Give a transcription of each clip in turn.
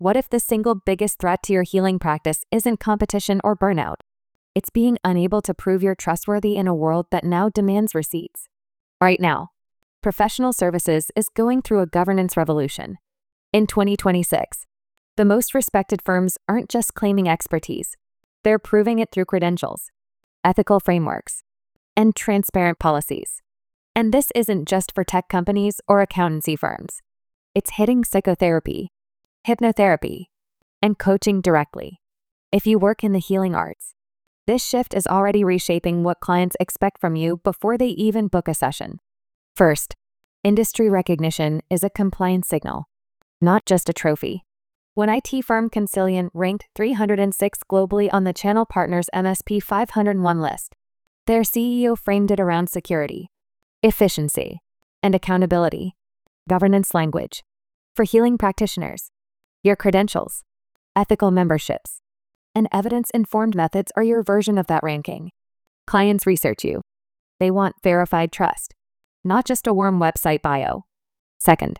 What if the single biggest threat to your healing practice isn't competition or burnout? It's being unable to prove you're trustworthy in a world that now demands receipts. Right now, professional services is going through a governance revolution. In 2026, the most respected firms aren't just claiming expertise, they're proving it through credentials, ethical frameworks, and transparent policies. And this isn't just for tech companies or accountancy firms. It's hitting psychotherapy, hypnotherapy, and coaching directly. If you work in the healing arts, this shift is already reshaping what clients expect from you before they even book a session. First, industry recognition is a compliance signal, not just a trophy. When IT firm Consilian ranked 306 globally on the Channel Partners MSP 501 list, their CEO framed it around security, efficiency, and accountability. Governance language. For healing practitioners, your credentials, ethical memberships, and evidence-informed methods are your version of that ranking. Clients research you. They want verified trust, not just a warm website bio. Second,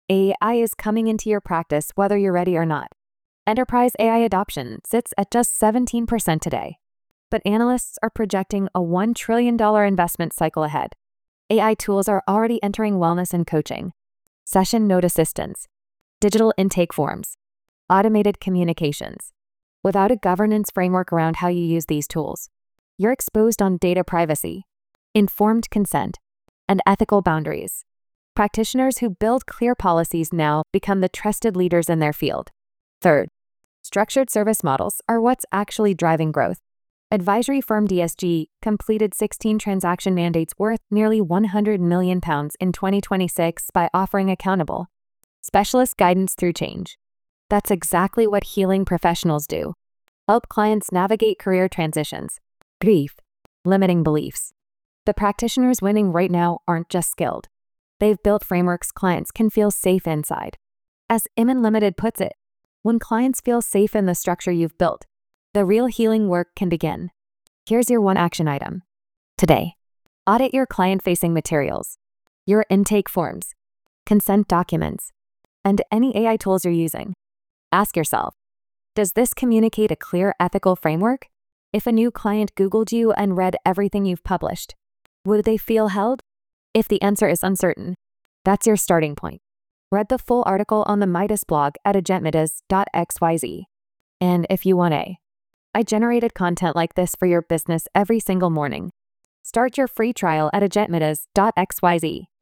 AI is coming into your practice whether you're ready or not. Enterprise AI adoption sits at just 17% today, but analysts are projecting a $1 trillion investment cycle ahead. AI tools are already entering wellness and coaching, session note assistance, digital intake forms, automated communications. Without a governance framework around how you use these tools, you're exposed on data privacy, informed consent, and ethical boundaries. Practitioners who build clear policies now become the trusted leaders in their field. Third, structured service models are what's actually driving growth. Advisory firm DSG completed 16 transaction mandates worth nearly £100 million in 2026 by offering accountable, specialist guidance through change. That's exactly what healing professionals do. Help clients navigate career transitions, grief, limiting beliefs. The practitioners winning right now aren't just skilled. They've built frameworks clients can feel safe inside. As Iman Limited puts it, when clients feel safe in the structure you've built, the real healing work can begin. Here's your one action item. Today, audit your client-facing materials, your intake forms, consent documents, and any AI tools you're using. Ask yourself, does this communicate a clear ethical framework? If a new client Googled you and read everything you've published, would they feel held? If the answer is uncertain, that's your starting point. Read the full article on the Midas blog at agentmidas.xyz. And if you want I generated content like this for your business every single morning. Start your free trial at agentmidas.xyz.